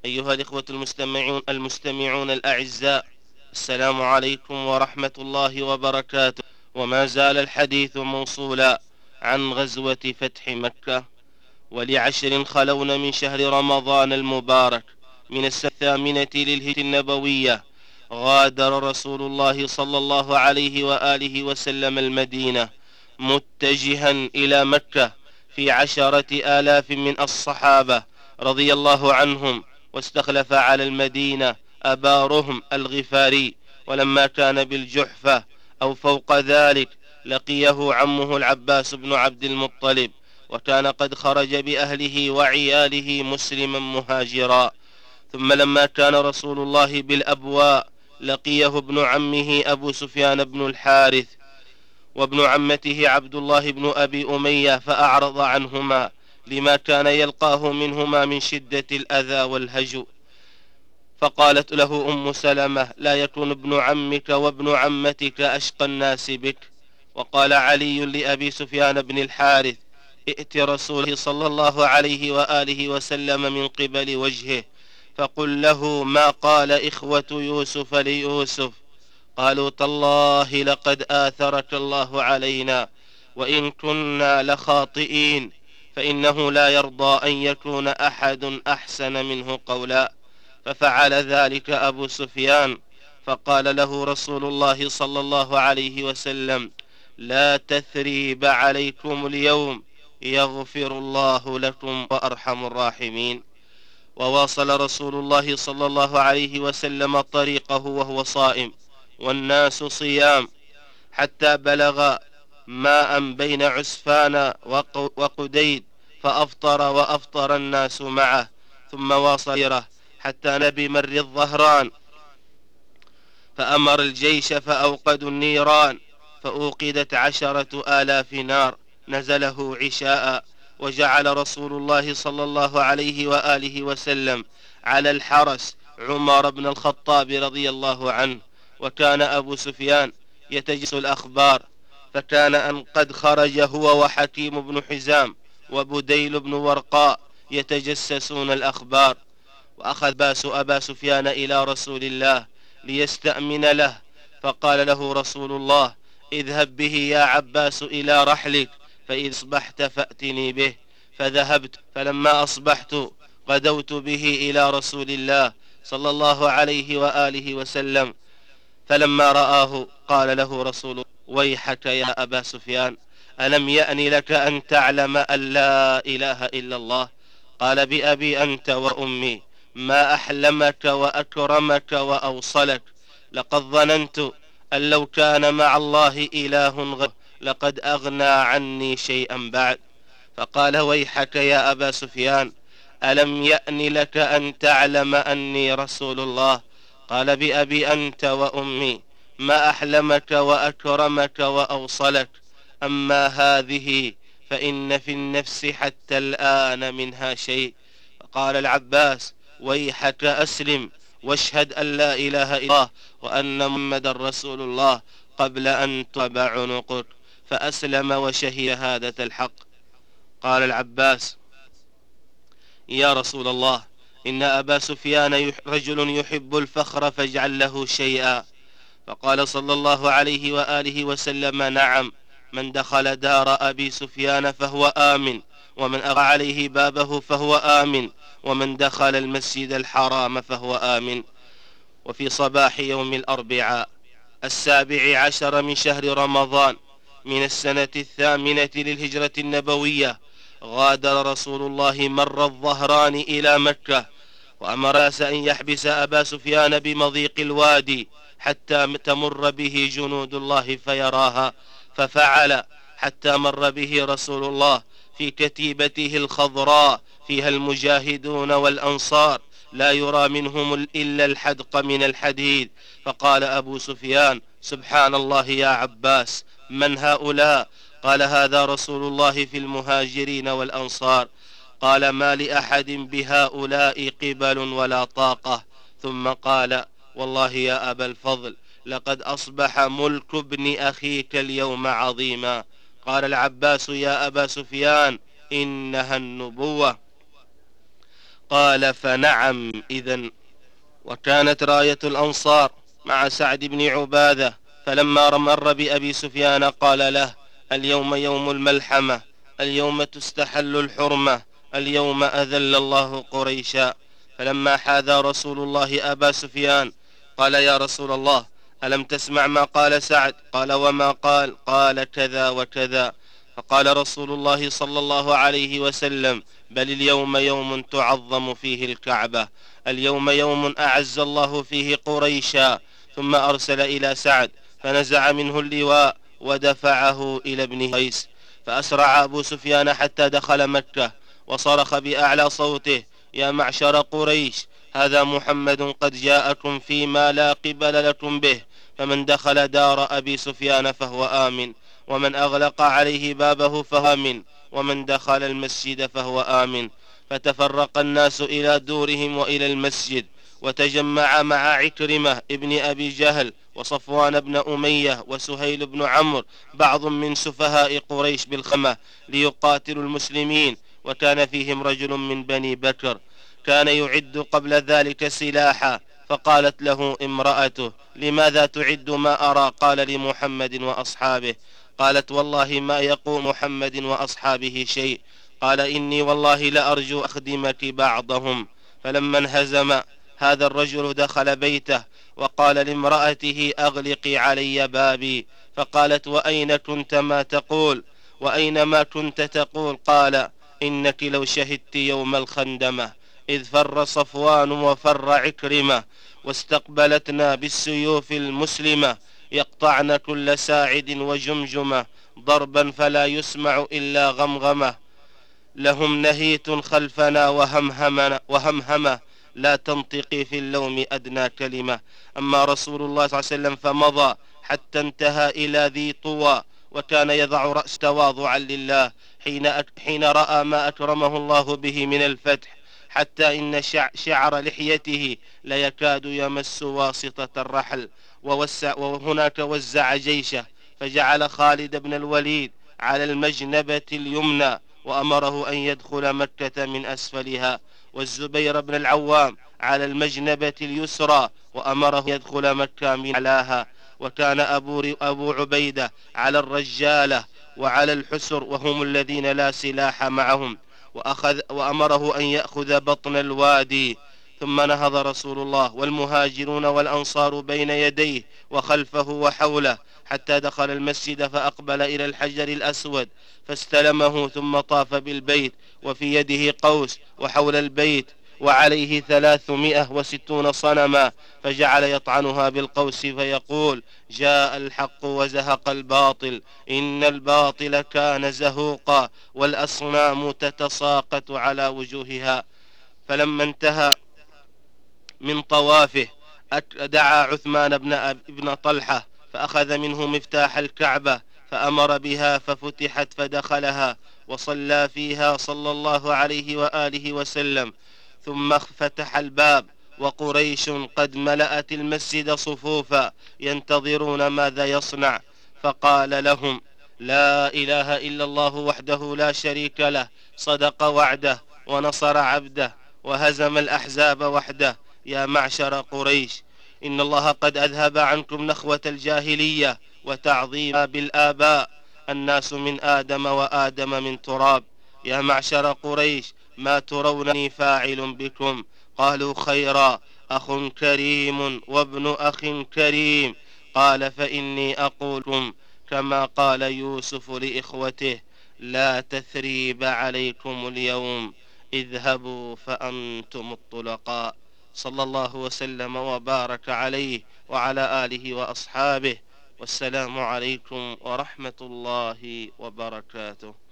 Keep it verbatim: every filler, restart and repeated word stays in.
أيها الإخوة المستمعون المستمعون الأعزاء، السلام عليكم ورحمة الله وبركاته. وما زال الحديث موصولا عن غزوة فتح مكة، ولعشر خلون من شهر رمضان المبارك من السنة الثامنة للهجرة النبوية، غادر رسول الله صلى الله عليه وآله وسلم المدينة متجها إلى مكة في عشرة آلاف من الصحابة رضي الله عنهم، واستخلف على المدينة أبا رهم الغفاري. ولما كان بالجحفة أو فوق ذلك لقيه عمه العباس بن عبد المطلب، وكان قد خرج بأهله وعياله مسلما مهاجرا. ثم لما كان رسول الله بالأبواء لقيه ابن عمه أبو سفيان بن الحارث وابن عمته عبد الله بن أبي أمية، فأعرض عنهما لما كان يلقاه منهما من شدة الأذى والهجو. فقالت له أم سلمة: لا يكون ابن عمك وابن عمتك أشقى الناس بك. وقال علي لأبي سفيان بن الحارث: ائت رسوله صلى الله عليه وآله وسلم من قبل وجهه فقل له ما قال إخوة يوسف ليوسف، قالوا تالله لقد آثرك الله علينا وإن كنا لخاطئين، فإنه لا يرضى أن يكون أحد أحسن منه قولا. ففعل ذلك أبو سفيان، فقال له رسول الله صلى الله عليه وسلم: لا تثريب عليكم اليوم، يغفر الله لكم وأرحم الراحمين. وواصل رسول الله صلى الله عليه وسلم طريقه وهو صائم والناس صيام، حتى بلغ ماء بين عسفان وقديد فأفطر وأفطر الناس معه، ثم واصل حتى نبي مر الظهران، فأمر الجيش فأوقدوا النيران، فأوقدت عشرة آلاف نار نزله عشاء. وجعل رسول الله صلى الله عليه وآله وسلم على الحرس عمر بن الخطاب رضي الله عنه، وكان أبو سفيان يتجس الأخبار، فكان أن قد خرج هو وحكيم بن حزام وبديل بن ورقاء يتجسسون الأخبار. وأخذ باس أبا سفيان إلى رسول الله ليستأمن له، فقال له رسول الله: اذهب به يا عباس إلى رحلك، فإذا أصبحت فأتني به. فذهبت، فلما أصبحت غدوت به إلى رسول الله صلى الله عليه وآله وسلم، فلما رآه قال له رسول الله: ويحك يا أبا سفيان، ألم يأن لك أن تعلم أن لا إله إلا الله؟ قال: بأبي أنت وأمي ما أحلمك وأكرمك وأوصلك، لقد ظننت أن لو كان مع الله إله غيره لقد أغنى عني شيئا بعد. فقال: ويحك يا أبا سفيان، ألم يأن لك أن تعلم أني رسول الله؟ قال: بأبي أنت وأمي ما أحلمك وأكرمك وأوصلك، أما هذه فإن في النفس حتى الآن منها شيء. فقال العباس: ويحك أسلم واشهد أن لا إله إلا الله وأن محمدا رسول الله قبل أن تضرب عنقك. فأسلم وشهد شهادة الحق. قال العباس: يا رسول الله، إن أبا سفيان رجل يحب الفخر فاجعل له شيئا. فقال صلى الله عليه وآله وسلم: نعم، من دخل دار أبي سفيان فهو آمن، ومن أغلق عليه بابه فهو آمن، ومن دخل المسجد الحرام فهو آمن. وفي صباح يوم الأربعاء السابع عشر من شهر رمضان من السنة الثامنة للهجرة النبوية، غادر رسول الله مر الظهران إلى مكة، وأمر الناس أن يحبس أبا سفيان بمضيق الوادي حتى تمر به جنود الله فيراها، ففعل حتى مر به رسول الله في كتيبته الخضراء فيها المجاهدون والأنصار، لا يرى منهم إلا الحدق من الحديد. فقال أبو سفيان: سبحان الله يا عباس، من هؤلاء؟ قال: هذا رسول الله في المهاجرين والأنصار. قال: ما لأحد بهؤلاء قبل ولا طاقة. ثم قال: والله يا أبا الفضل، لقد أصبح ملك ابن أخيك اليوم عظيما. قال العباس: يا أبا سفيان، إنها النبوة. قال: فنعم إذن. وكانت راية الأنصار مع سعد بن عبادة، فلما مر بأبي سفيان قال له: اليوم يوم الملحمة، اليوم تستحل الحرمة، اليوم أذل الله قريشا. فلما حاذى رسول الله أبا سفيان قال: يا رسول الله، ألم تسمع ما قال سعد؟ قال: وما قال؟ قال: كذا وكذا. فقال رسول الله صلى الله عليه وسلم: بل اليوم يوم تعظم فيه الكعبة، اليوم يوم أعز الله فيه قريشا. ثم أرسل إلى سعد فنزع منه اللواء ودفعه إلى ابن قيس، فأسرع أبو سفيان حتى دخل مكة وصرخ بأعلى صوته: يا معشر قريش، هذا محمد قد جاءكم فيما لا قبل لكم به، فمن دخل دار أبي سفيان فهو آمن، ومن أغلق عليه بابه فهو آمن، ومن دخل المسجد فهو آمن. فتفرق الناس إلى دورهم وإلى المسجد، وتجمع مع عكرمة ابن أبي جهل وصفوان بن أمية وسهيل بن عمرو بعض من سفهاء قريش بالخمة ليقاتلوا المسلمين، وكان فيهم رجل من بني بكر كان يعد قبل ذلك سلاحا. فقالت له امرأته: لماذا تعد ما أرى؟ قال: لمحمد وأصحابه. قالت: والله ما يقوم محمد وأصحابه شيء. قال: إني والله لأرجو أخدمك بعضهم. فلما انهزم هذا الرجل دخل بيته وقال لامرأته: أغلقي علي بابي. فقالت: وأين كنت ما تقول؟ وأين ما كنت تقول؟ قال: إنك لو شهدت يوم الخندمة إذ فر صفوان وفر عكرمة واستقبلتنا بالسيوف المسلمة يقطعن كل ساعد وجمجمة ضربا فلا يسمع إلا غمغمة، لهم نهيت خلفنا وهمهمنا وهمهمة، لا تنطقي في اللوم أدنى كلمة. أما رسول الله صلى الله عليه وسلم فمضى حتى انتهى إلى ذي طوى، وكان يضع رأس تواضعا لله حين, حين رأى ما أكرمه الله به من الفتح، حتى إن شعر لحيته ليكاد يمس واسطة الرحل. ووسع وهناك وزع جيشه، فجعل خالد بن الوليد على المجنبة اليمنى وأمره أن يدخل مكة من أسفلها، والزبير بن العوام على المجنبة اليسرى وأمره أن يدخل مكة من أعلاها. وكان أبو, أبو عبيدة على الرجالة وعلى الحسر، وهم الذين لا سلاح معهم، وأخذ وأمره أن يأخذ بطن الوادي. ثم نهض رسول الله والمهاجرون والأنصار بين يديه وخلفه وحوله حتى دخل المسجد، فأقبل إلى الحجر الأسود فاستلمه، ثم طاف بالبيت وفي يده قوس، وحول البيت وعليه ثلاثمائة وستون صنما، فجعل يطعنها بالقوس فيقول: جاء الحق وزهق الباطل، إن الباطل كان زهوقا، والأصنام تتساقط على وجوهها. فلما انتهى من طوافه دعا عثمان بن, ابن طلحة فأخذ منه مفتاح الكعبة فأمر بها ففتحت فدخلها وصلى فيها صلى الله عليه وآله وسلم. ثم فتح الباب وقريش قد ملأت المسجد صفوفا ينتظرون ماذا يصنع، فقال لهم: لا إله إلا الله وحده لا شريك له، صدق وعده ونصر عبده وهزم الأحزاب وحده. يا معشر قريش، إن الله قد أذهب عنكم نخوة الجاهلية وتعظيم بالآباء، الناس من آدم وآدم من تراب. يا معشر قريش، ما ترونني فاعل بكم؟ قالوا: خيرا، أخ كريم وابن أخ كريم. قال: فإني أقولكم كما قال يوسف لإخوته: لا تثريب عليكم اليوم، اذهبوا فأنتم الطلقاء. صلى الله وسلم وبارك عليه وعلى آله وأصحابه، والسلام عليكم ورحمة الله وبركاته.